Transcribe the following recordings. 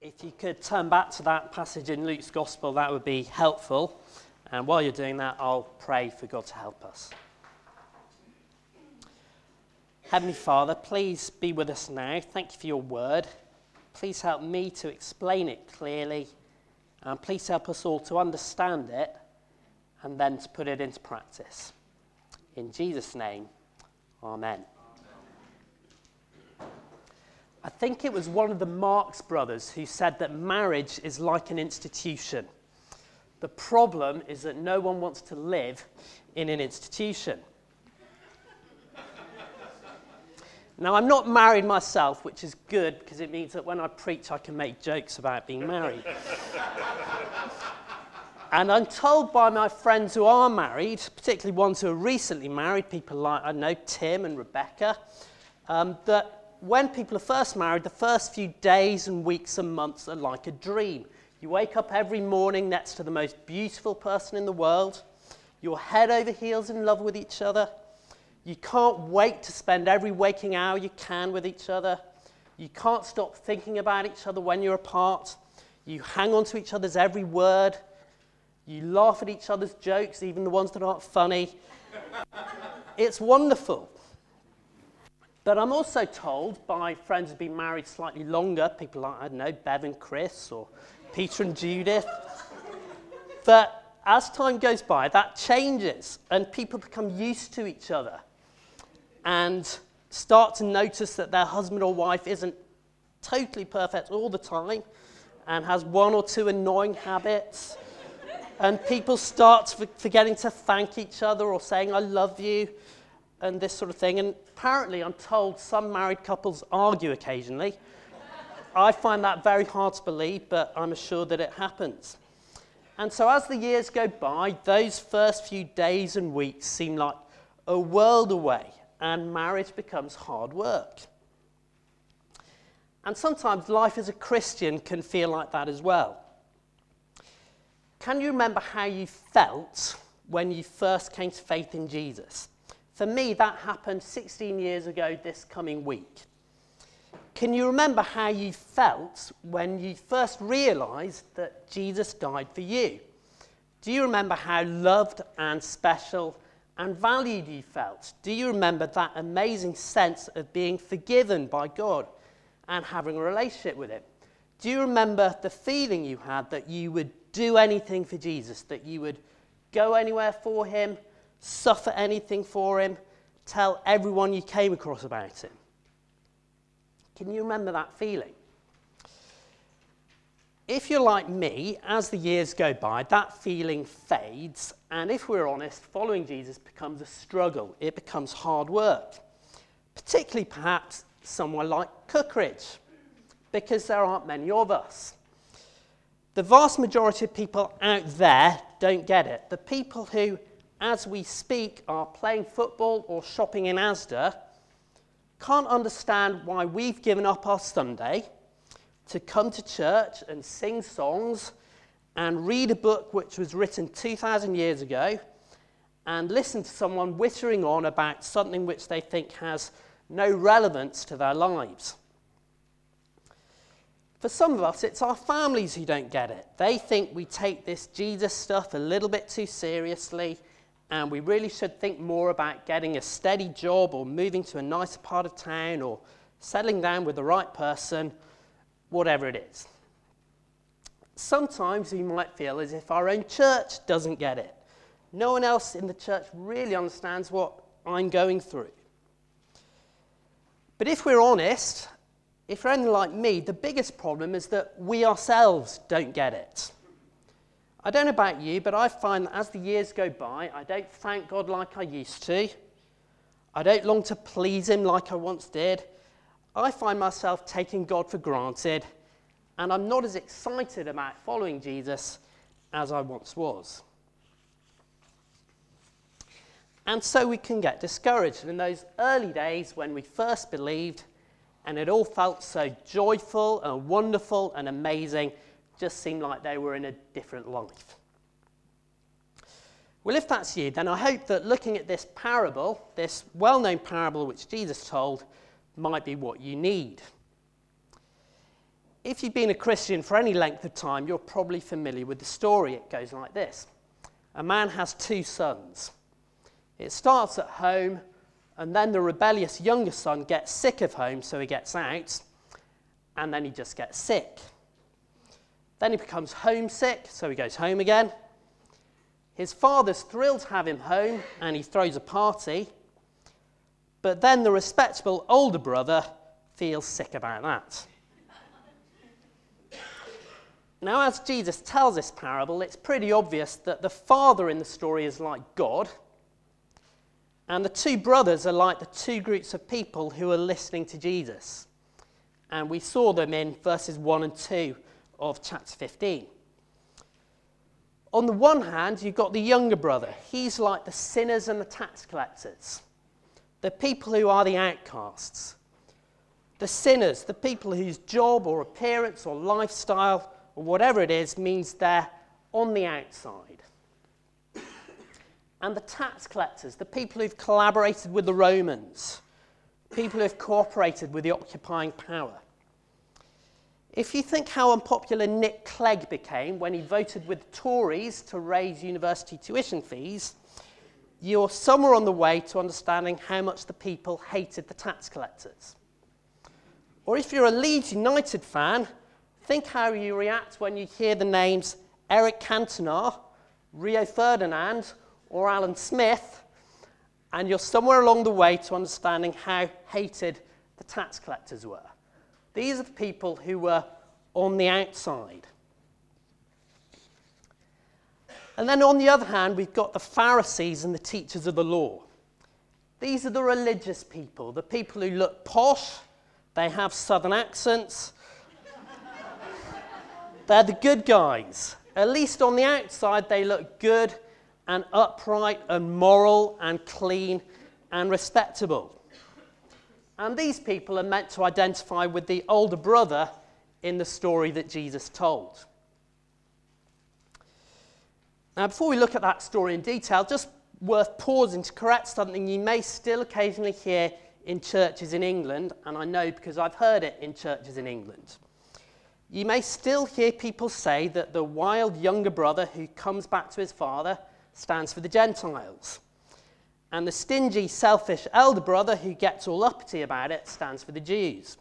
If you could turn back to that passage in Luke's Gospel, that would be helpful. And while you're doing that, I'll pray for God to help us. Heavenly Father, please be with us now. Thank you for your word. Please help me to explain it clearly. And please help us all to understand it and then to put it into practice. In Jesus' name, amen. I think it was one of the Marx brothers who said that marriage is like an institution. The problem is that no one wants to live in an institution. Now, I'm not married myself, which is good because it means that when I preach, I can make jokes about being married. And I'm told by my friends who are married, particularly ones who are recently married, people like, I know, Tim and Rebecca, that when people are first married, the first few days and weeks and months are like a dream. You wake up every morning next to the most beautiful person in the world. You're head over heels in love with each other. You can't wait to spend every waking hour you can with each other. You can't stop thinking about each other when you're apart. You hang on to each other's every word. You laugh at each other's jokes, even the ones that aren't funny. It's wonderful. But I'm also told by friends who've been married slightly longer, people like, I don't know, Bev and Chris or Peter and Judith, that as time goes by, that changes and people become used to each other and start to notice that their husband or wife isn't totally perfect all the time and has one or two annoying habits. And people start forgetting to thank each other or saying, I love you, and this sort of thing. And apparently, I'm told some married couples argue occasionally. I find that very hard to believe, but I'm assured that it happens. And so as the years go by, those first few days and weeks seem like a world away, and marriage becomes hard work. And sometimes life as a Christian can feel like that as well. Can you remember how you felt when you first came to faith in Jesus? For me, that happened 16 years ago this coming week. Can you remember how you felt when you first realized that Jesus died for you? Do you remember how loved and special and valued you felt? Do you remember that amazing sense of being forgiven by God and having a relationship with him? Do you remember the feeling you had that you would do anything for Jesus, that you would go anywhere for him, suffer anything for him, tell everyone you came across about him? Can you remember that feeling? If you're like me, as the years go by, that feeling fades, and if we're honest, following Jesus becomes a struggle. It becomes hard work, particularly perhaps somewhere like Cookridge, because there aren't many of us. The vast majority of people out there don't get it. The people who, as we speak, are playing football or shopping in Asda can't understand why we've given up our Sunday to come to church and sing songs and read a book which was written 2,000 years ago and listen to someone whittering on about something which they think has no relevance to their lives. For some of us, it's our families who don't get it. They think we take this Jesus stuff a little bit too seriously, and we really should think more about getting a steady job or moving to a nicer part of town or settling down with the right person, whatever it is. Sometimes we might feel as if our own church doesn't get it. No one else in the church really understands what I'm going through. But if we're honest, if you're anything like me, the biggest problem is that we ourselves don't get it. I don't know about you, but I find that as the years go by, I don't thank God like I used to. I don't long to please him like I once did. I find myself taking God for granted, and I'm not as excited about following Jesus as I once was. And so we can get discouraged. And in those early days when we first believed, and it all felt so joyful and wonderful and amazing, just seemed like they were in a different life. Well, if that's you, then I hope that looking at this parable, this well-known parable which Jesus told, might be what you need. if you've been a Christian for any length of time, you're probably familiar with the story. It goes like this. A man has 2 sons. It starts at home, and then the rebellious younger son gets sick of home, so he gets out, and then he just gets sick. Then he becomes homesick, so he goes home again. His father's thrilled to have him home, and he throws a party. But then the respectable older brother feels sick about that. Now, as Jesus tells this parable, it's pretty obvious that the father in the story is like God, and the 2 brothers are like the 2 groups of people who are listening to Jesus. And we saw them in verses 1 and 2 of chapter 15. On the one hand, you've got the younger brother. He's like the sinners and the tax collectors, the people who are the outcasts. The sinners, the people whose job or appearance or lifestyle or whatever it is means they're on the outside. And the tax collectors, the people who've collaborated with the Romans, people who've cooperated with the occupying power. If you think how unpopular Nick Clegg became when he voted with the Tories to raise university tuition fees, you're somewhere on the way to understanding how much the people hated the tax collectors. Or if you're a Leeds United fan, think how you react when you hear the names Eric Cantona, Rio Ferdinand, or Alan Smith, and you're somewhere along the way to understanding how hated the tax collectors were. These are the people who were on the outside. And then on the other hand, we've got the Pharisees and the teachers of the law. These are the religious people, the people who look posh, they have southern accents. They're the good guys. At least on the outside, they look good and upright and moral and clean and respectable. And these people are meant to identify with the older brother in the story that Jesus told. Now, before we look at that story in detail, just worth pausing to correct something you may still occasionally hear in churches in England, and I know because I've heard it in churches in England. You may still hear people say that the wild younger brother who comes back to his father stands for the Gentiles, and the stingy, selfish elder brother who gets all uppity about it stands for the Jews.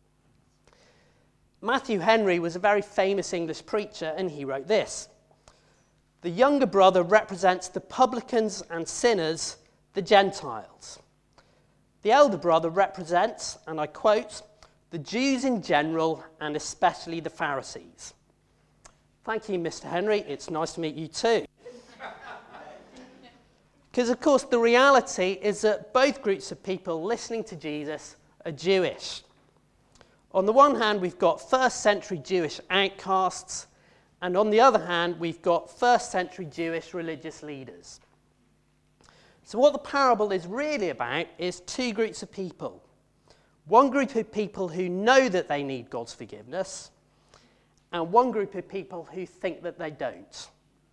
Matthew Henry was a very famous English preacher, and he wrote this: "The younger brother represents the publicans and sinners, the Gentiles. The elder brother represents, and I quote, the Jews in general and especially the Pharisees." Thank you, Mr. Henry. It's nice to meet you too. Because, of course, the reality is that both groups of people listening to Jesus are Jewish. On the one hand, we've got first-century Jewish outcasts, and on the other hand, we've got first-century Jewish religious leaders. So what the parable is really about is 2 groups of people. One group of people who know that they need God's forgiveness, and one group of people who think that they don't.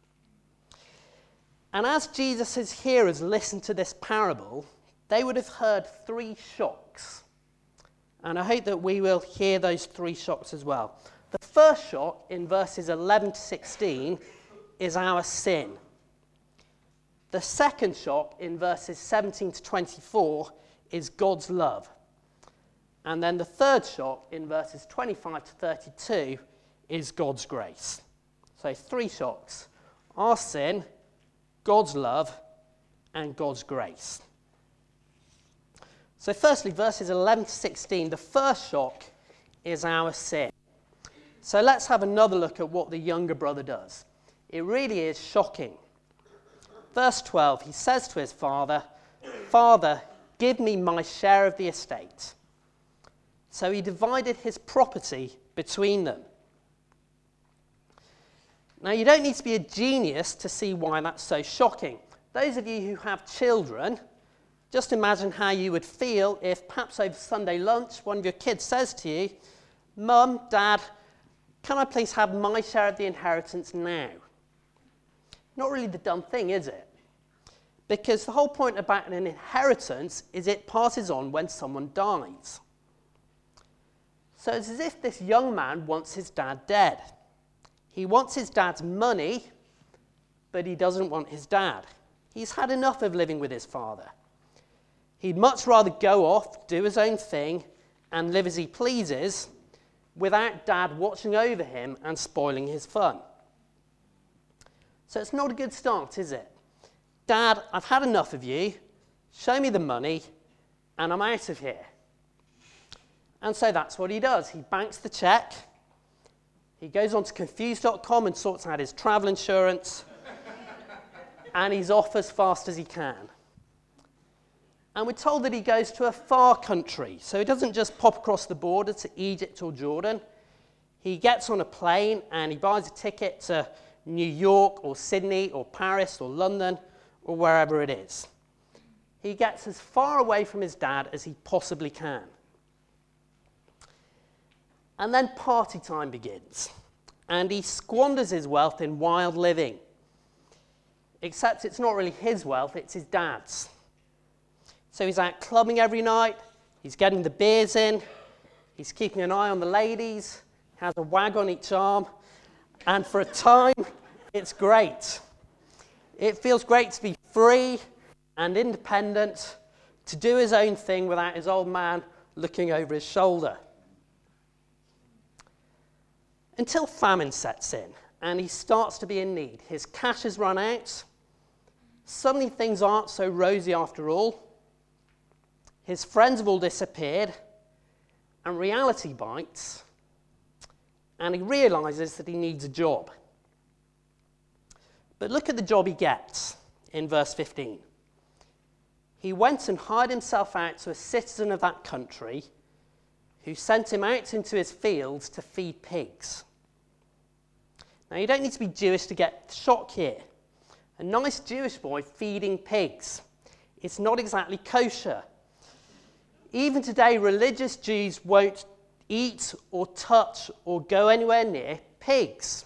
And as Jesus' hearers listened to this parable, they would have heard 3 shocks. And I hope that we will hear those 3 shocks as well. The first shock in verses 11 to 16 is our sin. The second shock in verses 17 to 24 is God's love. And then the third shock in verses 25 to 32 is God's grace. So 3 shocks: our sin, God's love, and God's grace. So firstly, verses 11 to 16, the first shock is our sin. So let's have another look at what the younger brother does. It really is shocking. Verse 12, he says to his father, "Father, give me my share of the estate." So he divided his property between them. Now, you don't need to be a genius to see why that's so shocking. Those of you who have children, just imagine how you would feel if perhaps over Sunday lunch one of your kids says to you, "Mum, Dad, can I please have my share of the inheritance now?" Not really the dumb thing, is it? Because the whole point about an inheritance is it passes on when someone dies. So it's as if this young man wants his dad dead. He wants his dad's money, but he doesn't want his dad. He's had enough of living with his father. He'd much rather go off, do his own thing, and live as he pleases, without dad watching over him and spoiling his fun. So it's not a good start, is it? Dad, I've had enough of you. Show me the money, and I'm out of here. And so that's what he does. He banks the check. He goes on to Confused.com and sorts out his travel insurance. And he's off as fast as he can. And we're told that he goes to a far country. So he doesn't just pop across the border to Egypt or Jordan. He gets on a plane and he buys a ticket to New York or Sydney or Paris or London or wherever it is. He gets as far away from his dad as he possibly can. And then party time begins. And he squanders his wealth in wild living. Except it's not really his wealth, it's his dad's. So he's out clubbing every night, he's getting the beers in, he's keeping an eye on the ladies, has a wag on each arm, and for a time, it's great. It feels great to be free and independent, to do his own thing without his old man looking over his shoulder. Until famine sets in, and he starts to be in need. His cash has run out. Suddenly things aren't so rosy after all. His friends have all disappeared, and reality bites, and he realizes that he needs a job. But look at the job he gets in verse 15. He went and hired himself out to a citizen of that country who sent him out into his fields to feed pigs. Now, you don't need to be Jewish to get the shock here. A nice Jewish boy feeding pigs. It's not exactly kosher. Even today, religious Jews won't eat or touch or go anywhere near pigs.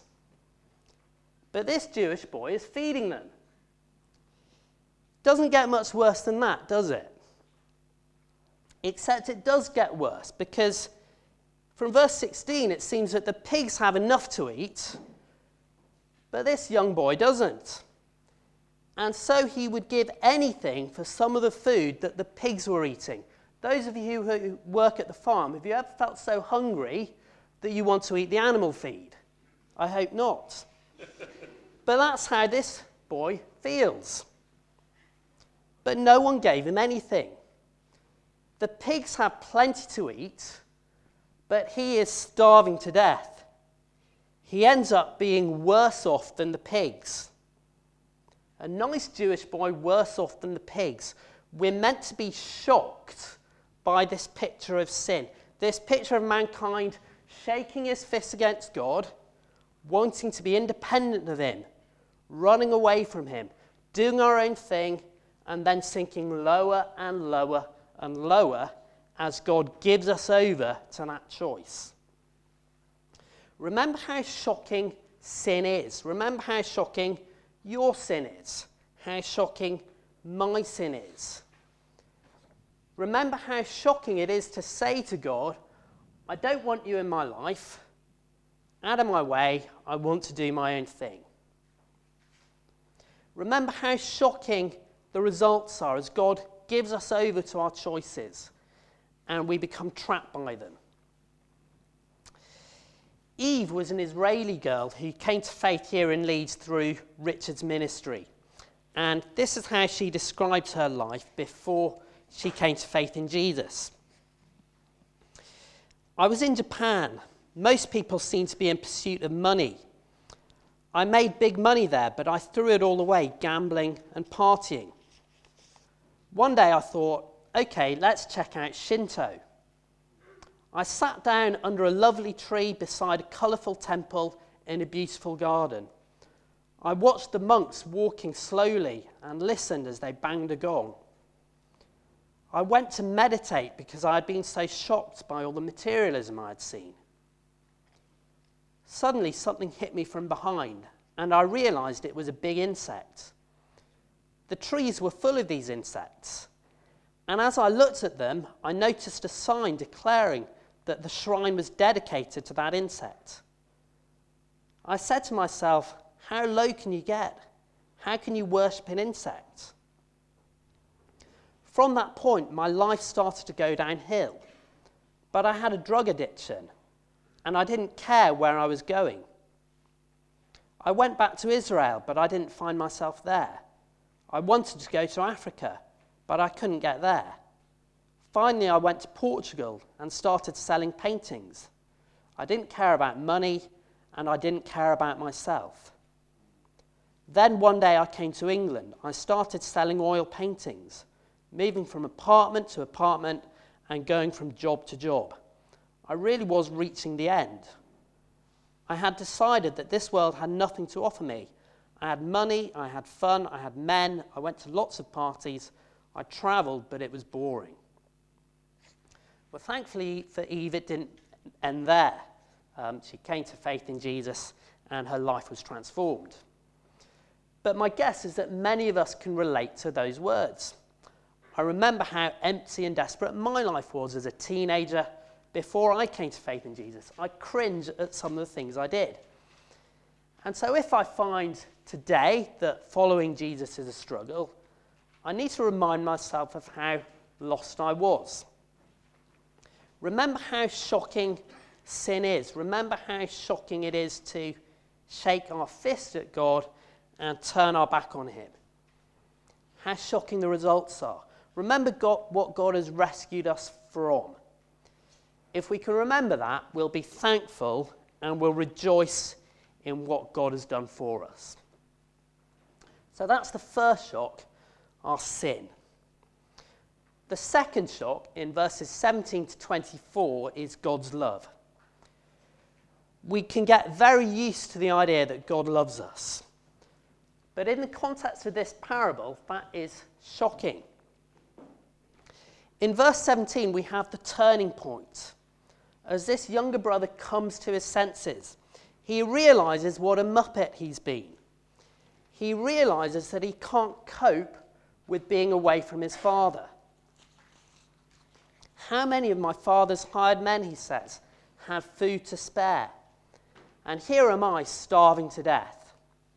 But this Jewish boy is feeding them. Doesn't get much worse than that, does it? Except it does get worse, because from verse 16 it seems that the pigs have enough to eat, but this young boy doesn't. And so he would give anything for some of the food that the pigs were eating. Those of you who work at the farm, have you ever felt so hungry that you want to eat the animal feed? I hope not. But that's how this boy feels. But no one gave him anything. The pigs have plenty to eat, but he is starving to death. He ends up being worse off than the pigs. A nice Jewish boy worse off than the pigs. We're meant to be shocked by this picture of sin, this picture of mankind shaking his fist against God, wanting to be independent of him, running away from him, doing our own thing, and then sinking lower and lower and lower as God gives us over to that choice. Remember how shocking sin is. Remember how shocking your sin is. How shocking my sin is. Remember how shocking it is to say to God, I don't want you in my life. Out of my way, I want to do my own thing. Remember how shocking the results are as God gives us over to our choices and we become trapped by them. Eve was an Israeli girl who came to faith here in Leeds through Richard's ministry. And this is how she describes her life before she came to faith in Jesus. I was in Japan. Most people seem to be in pursuit of money. I made big money there, but I threw it all away, gambling and partying. One day I thought, okay, let's check out Shinto. I sat down under a lovely tree beside a colourful temple in a beautiful garden. I watched the monks walking slowly and listened as they banged a gong. I went to meditate because I had been so shocked by all the materialism I had seen. Suddenly something hit me from behind, and I realised it was a big insect. The trees were full of these insects, and as I looked at them, I noticed a sign declaring that the shrine was dedicated to that insect. I said to myself, how low can you get? How can you worship an insect? From that point, my life started to go downhill. But I had a drug addiction, and I didn't care where I was going. I went back to Israel, but I didn't find myself there. I wanted to go to Africa, but I couldn't get there. Finally, I went to Portugal and started selling paintings. I didn't care about money, and I didn't care about myself. Then one day I came to England. I started selling oil paintings, moving from apartment to apartment and going from job to job. I really was reaching the end. I had decided that this world had nothing to offer me. I had money, I had fun, I had men, I went to lots of parties, I travelled, but it was boring. Well, thankfully for Eve, it didn't end there. She came to faith in Jesus and her life was transformed. But my guess is that many of us can relate to those words. I remember how empty and desperate my life was as a teenager before I came to faith in Jesus. I cringe at some of the things I did. And so if I find today that following Jesus is a struggle, I need to remind myself of how lost I was. Remember how shocking sin is. Remember how shocking it is to shake our fist at God and turn our back on him. How shocking the results are. Remember what God has rescued us from. If we can remember that, we'll be thankful and we'll rejoice in what God has done for us. So that's the first shock, our sin. The second shock, in verses 17 to 24, is God's love. We can get very used to the idea that God loves us. But in the context of this parable, that is shocking. In verse 17, we have the turning point. As this younger brother comes to his senses, he realizes what a muppet he's been. He realizes that he can't cope with being away from his father. How many of my father's hired men, he says, have food to spare? And here am I starving to death.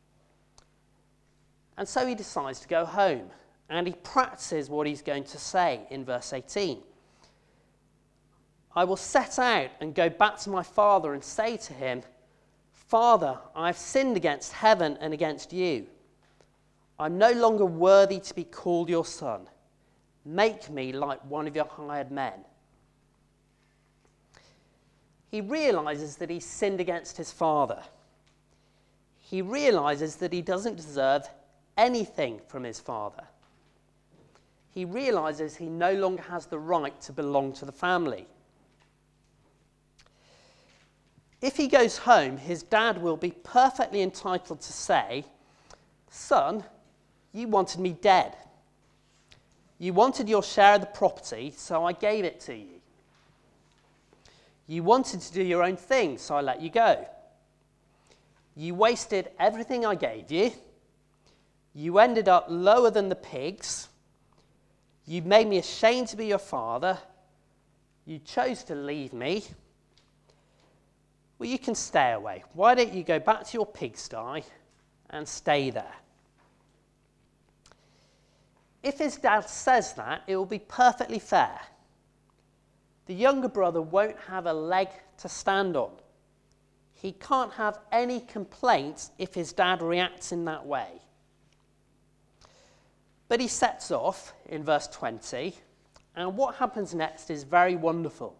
And so he decides to go home. And he practices what he's going to say in verse 18. I will set out and go back to my father and say to him, Father, I have sinned against heaven and against you. I'm no longer worthy to be called your son. Make me like one of your hired men. He realizes that he's sinned against his father. He realizes that he doesn't deserve anything from his father. He realizes he no longer has the right to belong to the family. If he goes home, his dad will be perfectly entitled to say, Son, you wanted me dead. You wanted your share of the property, so I gave it to you. You wanted to do your own thing, so I let you go. You wasted everything I gave you. You ended up lower than the pigs. You made me ashamed to be your father. You chose to leave me. Well, you can stay away. Why don't you go back to your pigsty and stay there? If his dad says that, it will be perfectly fair. The younger brother won't have a leg to stand on. He can't have any complaints if his dad reacts in that way. But he sets off in verse 20, and what happens next is very wonderful.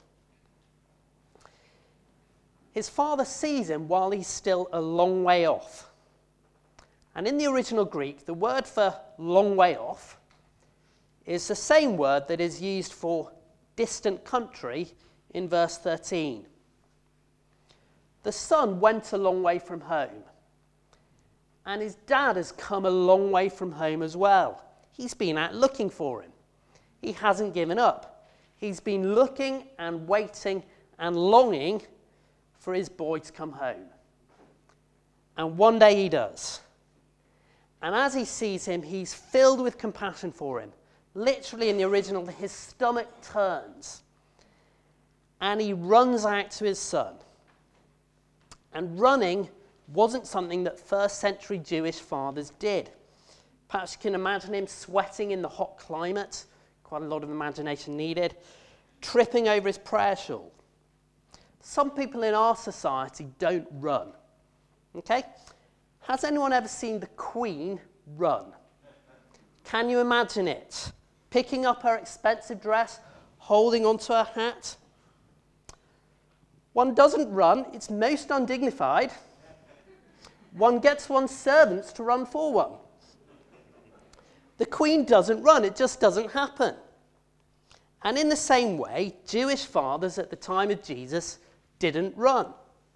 His father sees him while he's still a long way off. And in the original Greek, the word for long way off is the same word that is used for distant country in verse 13. The son went a long way from home, and his dad has come a long way from home as well. He's been out looking for him. He hasn't given up. He's been looking and waiting and longing for his boy to come home. And one day he does. And as he sees him, he's filled with compassion for him. Literally in the original, his stomach turns. and he runs out to his son. And running wasn't something that first century Jewish fathers did. Perhaps you can imagine him sweating in the hot climate, quite a lot of imagination needed, tripping over his prayer shawl. Some people in our society don't run. Okay? Has anyone ever seen the Queen run? Can you imagine it? Picking up her expensive dress, holding onto her hat. One doesn't run, it's most undignified. One gets one's servants to run for one. The Queen doesn't run, it just doesn't happen. And in the same way, Jewish fathers at the time of Jesus didn't run.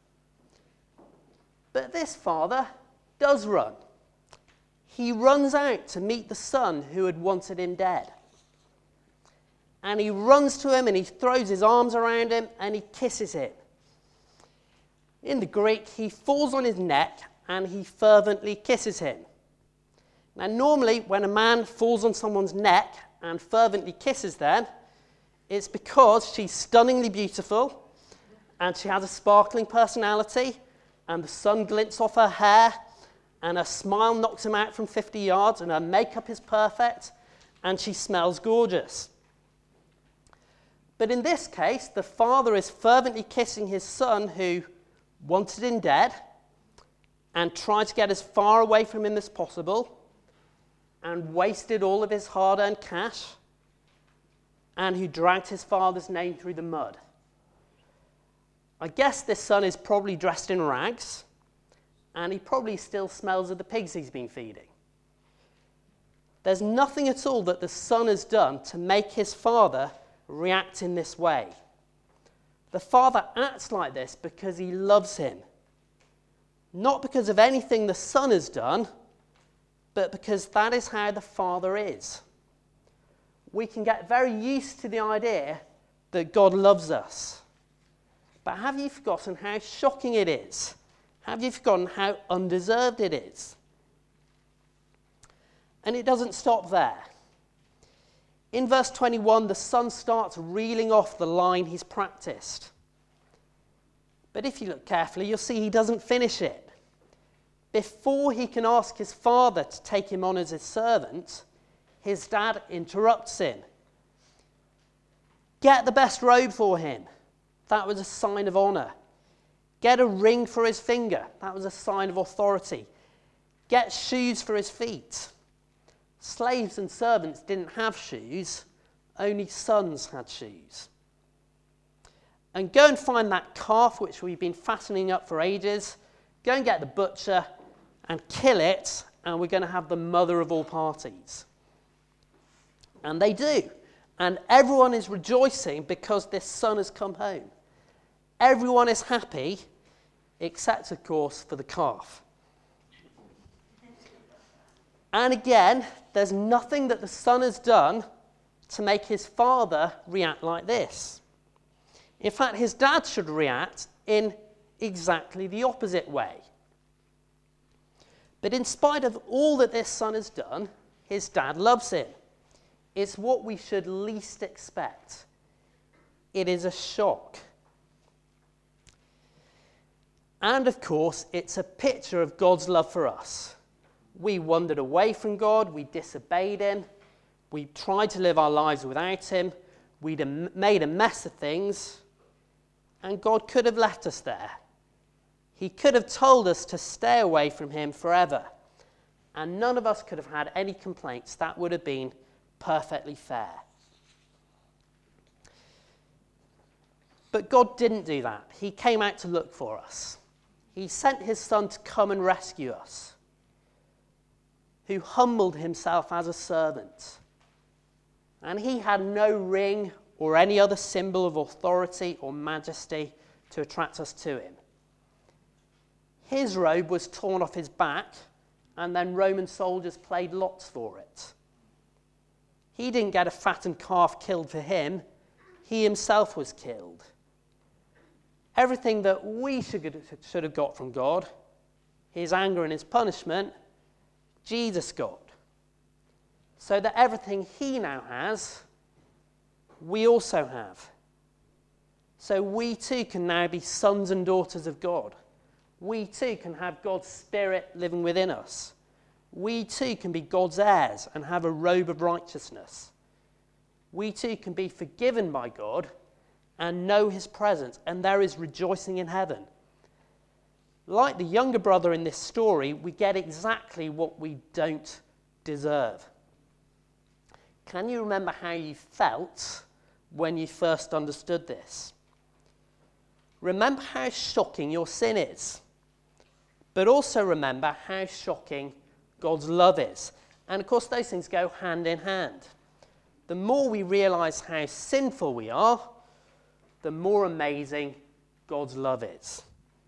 But this father does run. He runs out to meet the son who had wanted him dead. And he runs to him and he throws his arms around him and he kisses him. In the Greek, he falls on his neck and he fervently kisses him. Now, normally, when a man falls on someone's neck and fervently kisses them, it's because she's stunningly beautiful and she has a sparkling personality and the sun glints off her hair and her smile knocks him out from 50 yards and her makeup is perfect and she smells gorgeous. But in this case, the father is fervently kissing his son who wanted him dead and tried to get as far away from him as possible and wasted all of his hard-earned cash, and who dragged his father's name through the mud. I guess this son is probably dressed in rags, and he probably still smells of the pigs he's been feeding. There's nothing at all that the son has done to make his father react in this way. The father acts like this because he loves him, not because of anything the son has done, but because that is how the father is. We can get very used to the idea that God loves us. But have you forgotten how shocking it is? Have you forgotten how undeserved it is? And it doesn't stop there. In verse 21, the son starts reeling off the line he's practiced. But if you look carefully, you'll see he doesn't finish it. Before he can ask his father to take him on as his servant, his dad interrupts him. Get the best robe for him. That was a sign of honor. Get a ring for his finger. That was a sign of authority. Get shoes for his feet. Slaves and servants didn't have shoes. Only sons had shoes. And go and find that calf which we've been fattening up for ages. Go and get the butcher and kill it, and we're going to have the mother of all parties. And they do. And everyone is rejoicing because this son has come home. Everyone is happy, except, of course, for the calf. And again, there's nothing that the son has done to make his father react like this. In fact, his dad should react in exactly the opposite way. But in spite of all that this son has done, his dad loves him. It's what we should least expect. It is a shock. And of course, it's a picture of God's love for us. We wandered away from God, we disobeyed him, we tried to live our lives without him, we'd made a mess of things, and God could have left us there. He could have told us to stay away from him forever, and none of us could have had any complaints. That would have been perfectly fair. But God didn't do that. He came out to look for us. He sent his son to come and rescue us, who humbled himself as a servant. And he had no ring or any other symbol of authority or majesty to attract us to him. His robe was torn off his back, and then Roman soldiers played lots for it. He didn't get a fattened calf killed for him. He himself was killed. Everything that we should have got from God, his anger and his punishment, Jesus got. So that everything he now has, we also have. So we too can now be sons and daughters of God. We too can have God's Spirit living within us. We too can be God's heirs and have a robe of righteousness. We too can be forgiven by God and know his presence, and there is rejoicing in heaven. Like the younger brother in this story, we get exactly what we don't deserve. Can you remember how you felt when you first understood this? Remember how shocking your sin is, but also remember how shocking God's love is. And of course, those things go hand in hand. The more we realize how sinful we are, the more amazing God's love is.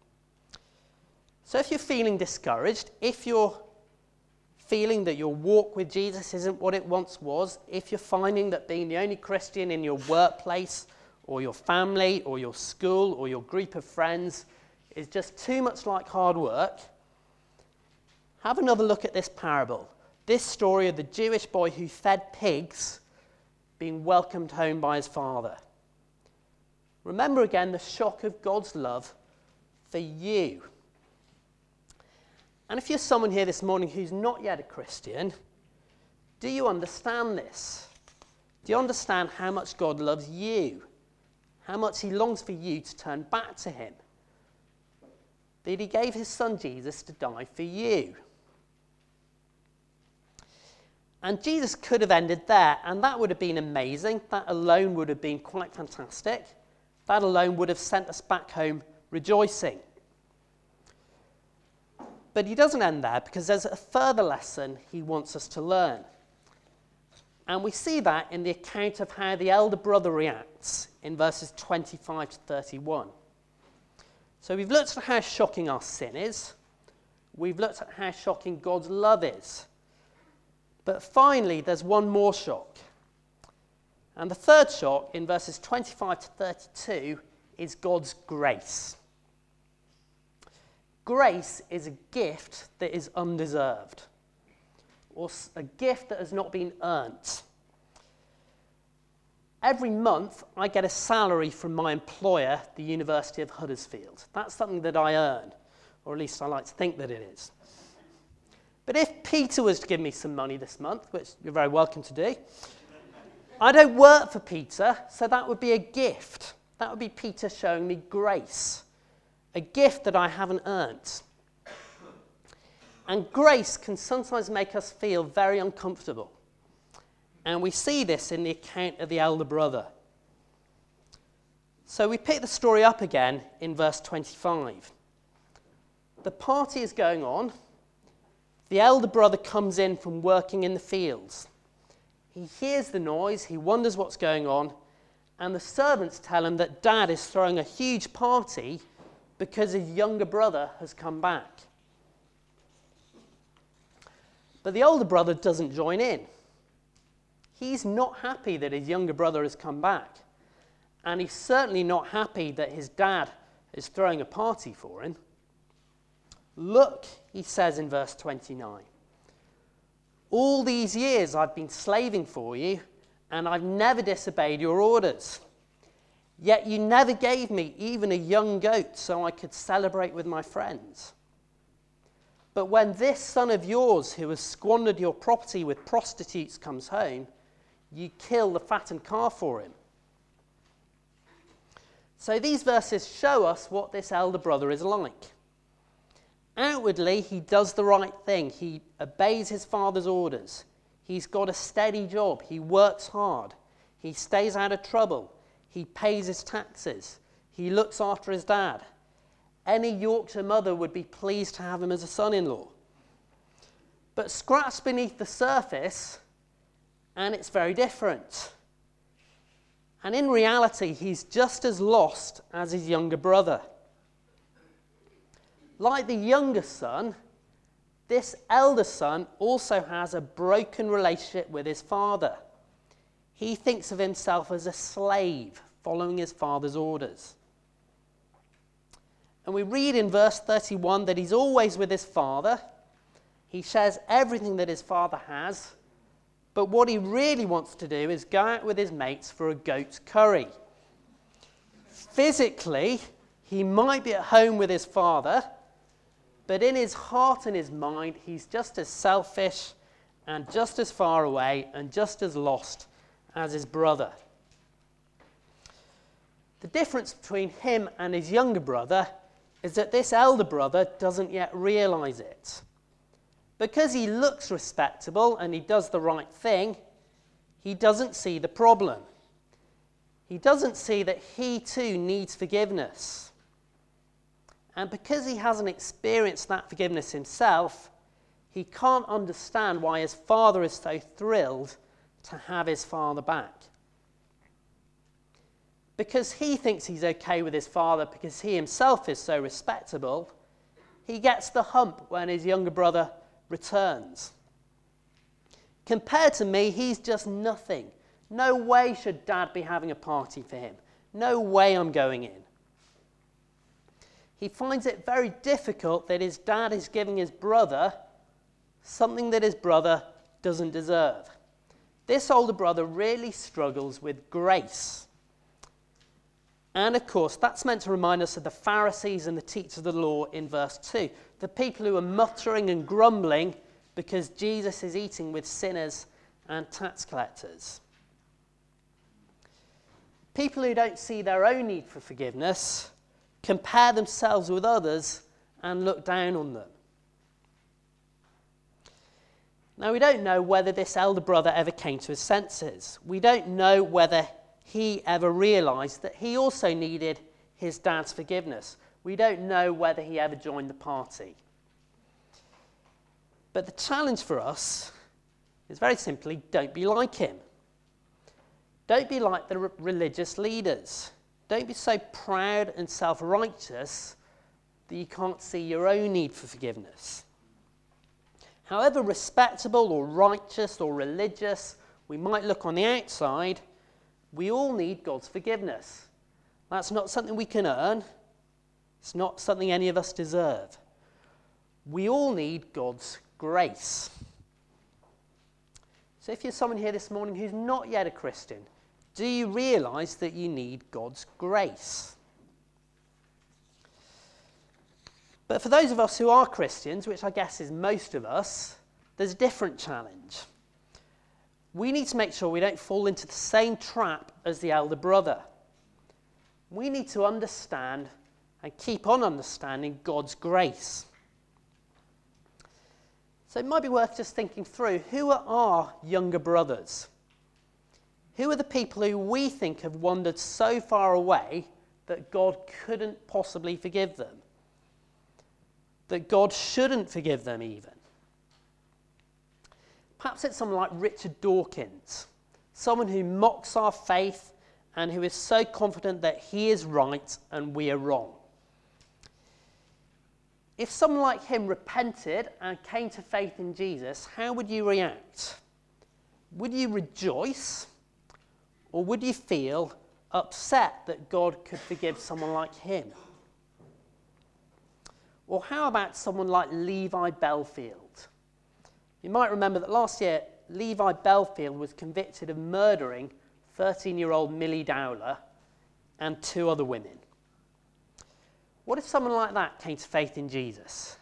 So if you're feeling discouraged, if you're feeling that your walk with Jesus isn't what it once was, if you're finding that being the only Christian in your workplace or your family or your school or your group of friends is just too much like hard work, have another look at this parable. This story of the Jewish boy who fed pigs being welcomed home by his father. Remember again the shock of God's love for you. And if you're someone here this morning who's not yet a Christian, do you understand this? Do you understand how much God loves you? How much he longs for you to turn back to him? That he gave his son Jesus to die for you. And Jesus could have ended there, and that would have been amazing. That alone would have been quite fantastic. That alone would have sent us back home rejoicing. But he doesn't end there, because there's a further lesson he wants us to learn. And we see that in the account of how the elder brother reacts in verses 25 to 31. So we've looked at how shocking our sin is. We've looked at how shocking God's love is. But finally, there's one more shock. And the third shock, in verses 25 to 32, is God's grace. Grace is a gift that is undeserved, or a gift that has not been earned. Every month, I get a salary from my employer, the University of Huddersfield. That's something that I earn, or at least I like to think that it is. But if Peter was to give me some money this month, which you're very welcome to do, I don't work for Peter, so that would be a gift. That would be Peter showing me grace, a gift that I haven't earned. And grace can sometimes make us feel very uncomfortable. And we see this in the account of the elder brother. So we pick the story up again in verse 25. The party is going on. The elder brother comes in from working in the fields. He hears the noise, he wonders what's going on, and the servants tell him that Dad is throwing a huge party because his younger brother has come back. But the older brother doesn't join in. He's not happy that his younger brother has come back, and he's certainly not happy that his dad is throwing a party for him. Look, he says in verse 29, all these years I've been slaving for you, and I've never disobeyed your orders. Yet you never gave me even a young goat so I could celebrate with my friends. But when this son of yours who has squandered your property with prostitutes comes home, you kill the fattened calf for him. So these verses show us what this elder brother is like. Outwardly, he does the right thing. He obeys his father's orders. He's got a steady job. He works hard. He stays out of trouble. He pays his taxes. He looks after his dad. Any Yorkshire mother would be pleased to have him as a son-in-law. But scratch beneath the surface, and it's very different. And in reality, he's just as lost as his younger brother. Like the younger son, this elder son also has a broken relationship with his father. He thinks of himself as a slave following his father's orders. And we read in verse 31 that he's always with his father. He shares everything that his father has. But what he really wants to do is go out with his mates for a goat's curry. Physically, he might be at home with his father, but in his heart and his mind, he's just as selfish and just as far away and just as lost as his brother. The difference between him and his younger brother is that this elder brother doesn't yet realize it. Because he looks respectable and he does the right thing, he doesn't see the problem. He doesn't see that he too needs forgiveness. And because he hasn't experienced that forgiveness himself, he can't understand why his father is so thrilled to have his father back. Because he thinks he's okay with his father because he himself is so respectable, he gets the hump when his younger brother returns. Compared to me, he's just nothing. No way should Dad be having a party for him. No way I'm going in. He finds it very difficult that his dad is giving his brother something that his brother doesn't deserve. This older brother really struggles with grace. And of course, that's meant to remind us of the Pharisees and the teachers of the law in verse 2. The people who are muttering and grumbling because Jesus is eating with sinners and tax collectors. People who don't see their own need for forgiveness compare themselves with others and look down on them. Now, we don't know whether this elder brother ever came to his senses. We don't know whether he ever realized that he also needed his dad's forgiveness. We don't know whether he ever joined the party. But the challenge for us is very simply, don't be like him. Don't be like the religious leaders. Don't be so proud and self-righteous that you can't see your own need for forgiveness. However respectable or righteous or religious we might look on the outside, we all need God's forgiveness. That's not something we can earn. It's not something any of us deserve. We all need God's grace. So if you're someone here this morning who's not yet a Christian, do you realize that you need God's grace? But for those of us who are Christians, which I guess is most of us, there's a different challenge. We need to make sure we don't fall into the same trap as the elder brother. We need to understand and keep on understanding God's grace. So it might be worth just thinking through, who are our younger brothers? Who are the people who we think have wandered so far away that God couldn't possibly forgive them? That God shouldn't forgive them even? Perhaps it's someone like Richard Dawkins, someone who mocks our faith and who is so confident that he is right and we are wrong. If someone like him repented and came to faith in Jesus, how would you react? Would you rejoice? Or would you feel upset that God could forgive someone like him? Or how about someone like Levi Bellfield? You might remember that last year, Levi Bellfield was convicted of murdering 13-year-old Millie Dowler and 2 other women. What if someone like that came to faith in Jesus?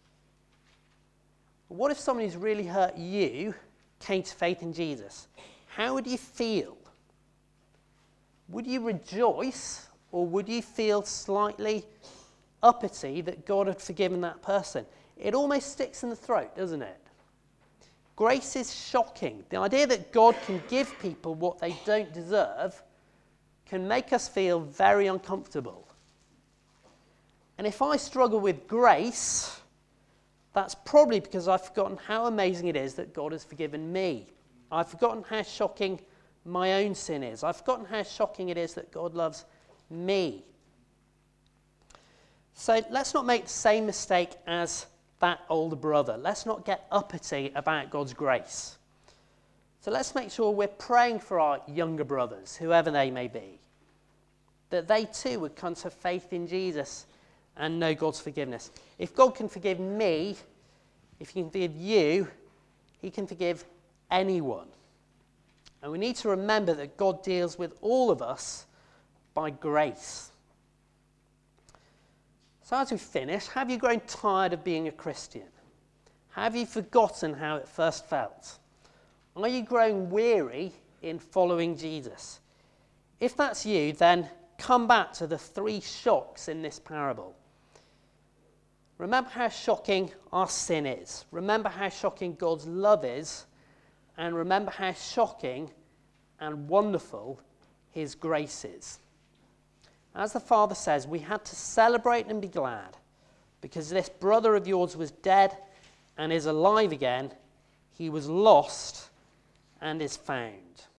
What if someone who's really hurt you came to faith in Jesus? How would you feel? Would you rejoice, or would you feel slightly uppity that God had forgiven that person? It almost sticks in the throat, doesn't it? Grace is shocking. The idea that God can give people what they don't deserve can make us feel very uncomfortable. And if I struggle with grace, that's probably because I've forgotten how amazing it is that God has forgiven me. I've forgotten how shocking my own sin is. I've forgotten how shocking it is that God loves me. So let's not make the same mistake as that older brother. Let's not get uppity about God's grace. So let's make sure we're praying for our younger brothers, whoever they may be, that they too would come to faith in Jesus and know God's forgiveness. If God can forgive me, if he can forgive you, he can forgive anyone. And we need to remember that God deals with all of us by grace. So as we finish, have you grown tired of being a Christian? Have you forgotten how it first felt? Are you growing weary in following Jesus? If that's you, then come back to the 3 shocks in this parable. Remember how shocking our sin is. Remember how shocking God's love is. And remember how shocking and wonderful his grace is. As the Father says, we had to celebrate and be glad because this brother of yours was dead and is alive again. He was lost and is found.